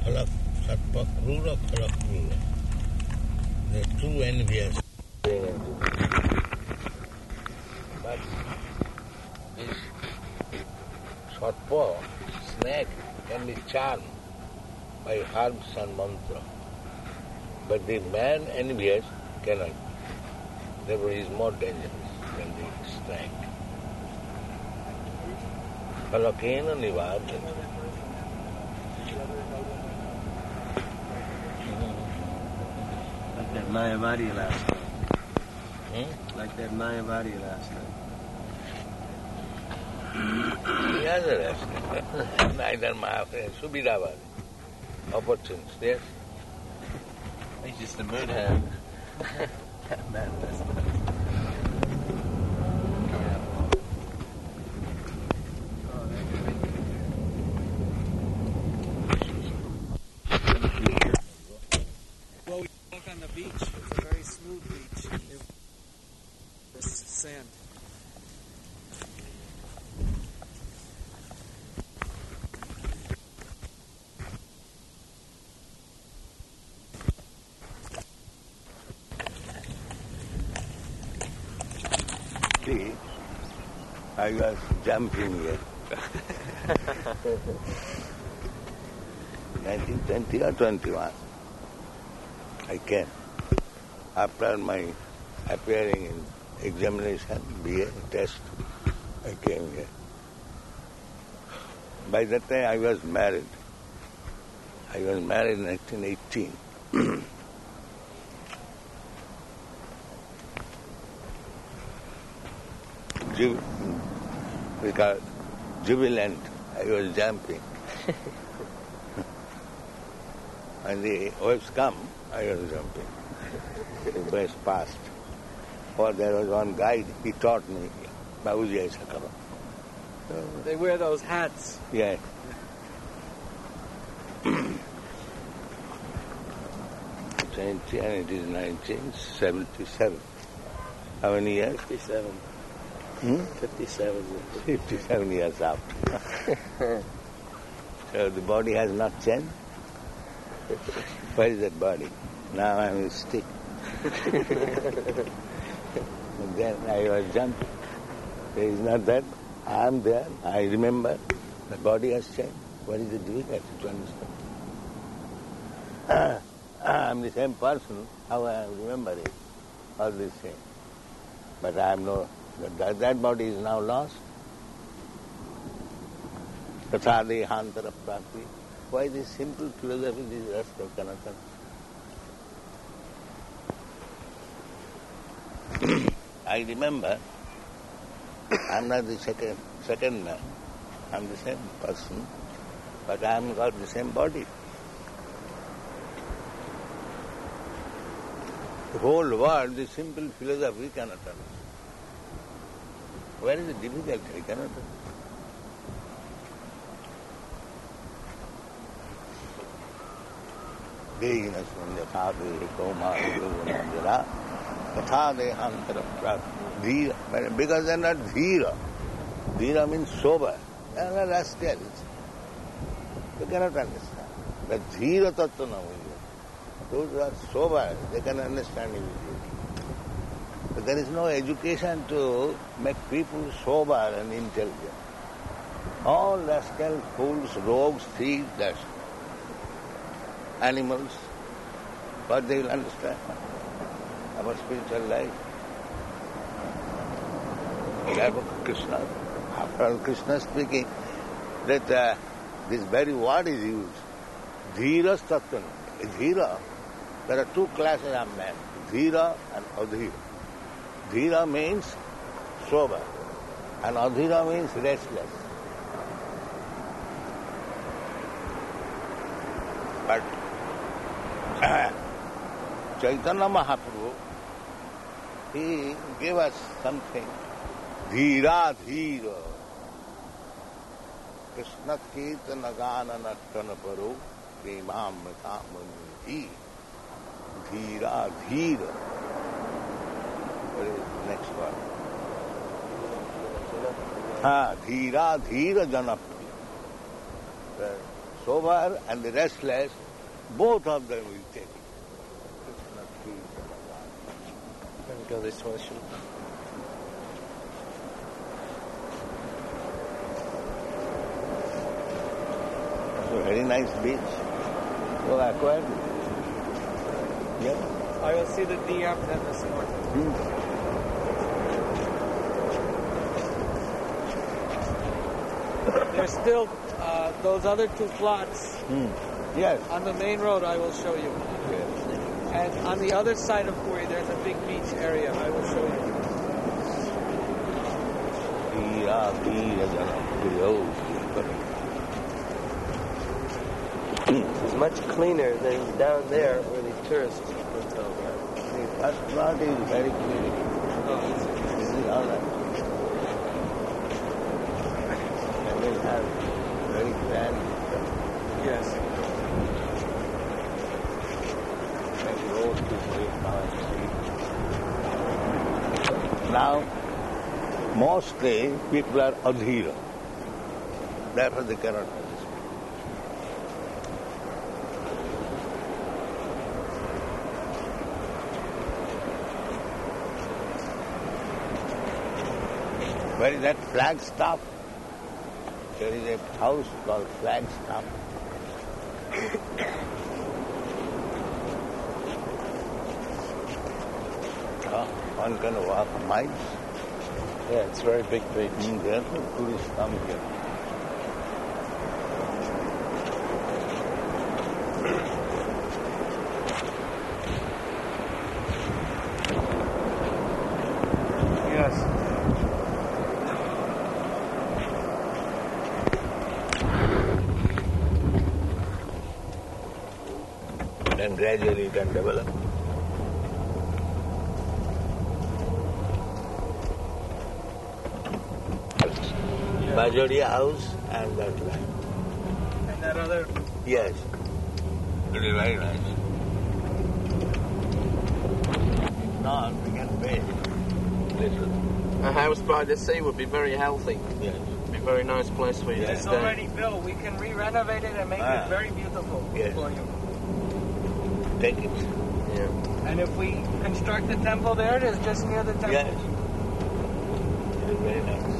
Khala Satpa Krura, Khala Krura. They are too envious. But this Satpa, snake, can be charmed by herbs and mantra. But the man envious cannot. Therefore he is more dangerous than the snake. Palakena nivadana. Like that Mayavadi last time. Like that Mayavadi last time. He has a rest. Neither Mayavadi, Subhidavadi. Opportunist, yes? He's just a moon hand. Manifest. Well, we walk on the beach. It's a very smooth beach. This sand. See, I was jumping here. 1920 or 21. I came. After my appearing in examination, BA test, I came here. By that time I was married. I was married in 1918. Because jubilant, I was jumping. When the waves come, I was jumping. The waves passed. Or there was one guide, he taught me, Babuji aisa karo. They wear those hats. Yeah. And it is 1977. How many years? 57. 57. 57 years after. So the body has not changed. Where is that body? Now I am a stick. And then I was jumping. There is not that. I am there. I remember. The body has changed. What is the difficulty to understand? I am the same person. How I remember it? All the same. But I am no. That body is now lost. Tathade hantara prati. Why this simple philosophy, this rest of Kanatan? I remember, I am not the second man. I am the same person, but I am got the same body. The whole world, the simple philosophy cannot understand. Where is the difficulty? I cannot understand. Dehinasman yatha dehi kaumari yoganandira yatha dehantara prati. Dhira. Because they are not dhira. Dhira means sober. They are not rascals. They cannot understand. But dhira tattva na hoga. Those who are sober, they can understand immediately. But there is no education to make people sober and intelligent. All rascal, fools, rogues, thieves, that's animals, what they will understand about spiritual life. Therefore Krishna, after all Krishna speaking, that this very word is used, dhira tattva. Dhira, there are two classes of men, dhira and adhira. Dhira means sober, and adhira means restless. But Chaitanya Mahaprabhu, he gave us something. Dhira dhira. Krishna kirtana gana nattana paro premam mritamani. Dhira dhira. What is the next word? Dhira dhira janapriya. sober and the restless, both of them will take it. Let me go this way. It's a very nice beach. So aquarium. Yeah. I will see the DM then this morning. There's still those other two plots Yes. on the main road. I will show you. Yes. And on the other side of Puri, there's a big beach area. I will show you. It's much cleaner than down there where the tourists hotel. That plot is very clean. This is all right. And they have very grand Yes. road to great now. Now, mostly people are adhira. Therefore they cannot participate. Where is that Flagstaff? There is a house called Flagstaff. One can walk miles. Yeah, it's a very big beach. Therefore tourists come here. Yes. Then gradually it can develop. Bajoria house and that land. And that other. Yes. It is very nice. If not, we can pay little. A house by the sea would be very healthy. Yes. Be a very nice place for you to It's stay. already built. We can re-renovate it and make it very beautiful Yes. for you. Take it. Yeah. And if we construct the temple there, it is just near the temple. Yes. It is very nice.